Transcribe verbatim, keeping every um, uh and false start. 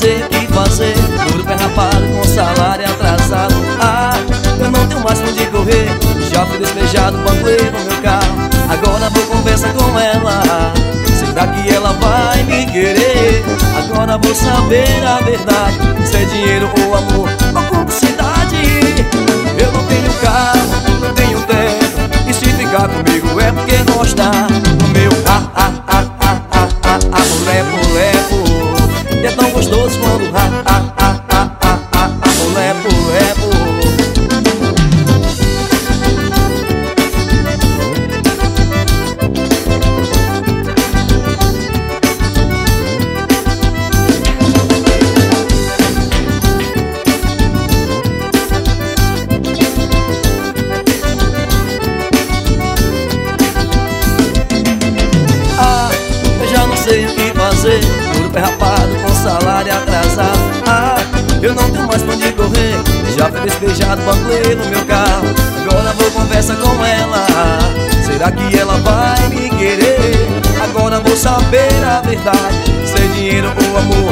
sei o que fazer, duro pé rapado com salário atrasado. Ah, eu não tenho mais pra onde correr, já fui despejado, banquei no meu carro. Agora vou conversar com ela, será que ela vai me querer? Agora vou saber a verdade, se é dinheiro ou amor ou cumplicidade. Eu não tenho carro, não tenho tempo, e se ficar comigo é porque gosta do meu ah, ah, ah, ah, ah, ah, ah, lepo, lepo. E é tão gostoso quando ah, ah, ah, ah, ah, ah, ah, lepo, lepo. Sei o que fazer, duro pé rapado com salário atrasado. Ah, eu não tenho mais pra onde correr, já fui despejado, banquei no meu carro. Agora vou conversar com ela, será que ela vai me querer? Agora vou saber a verdade, se é dinheiro ou amor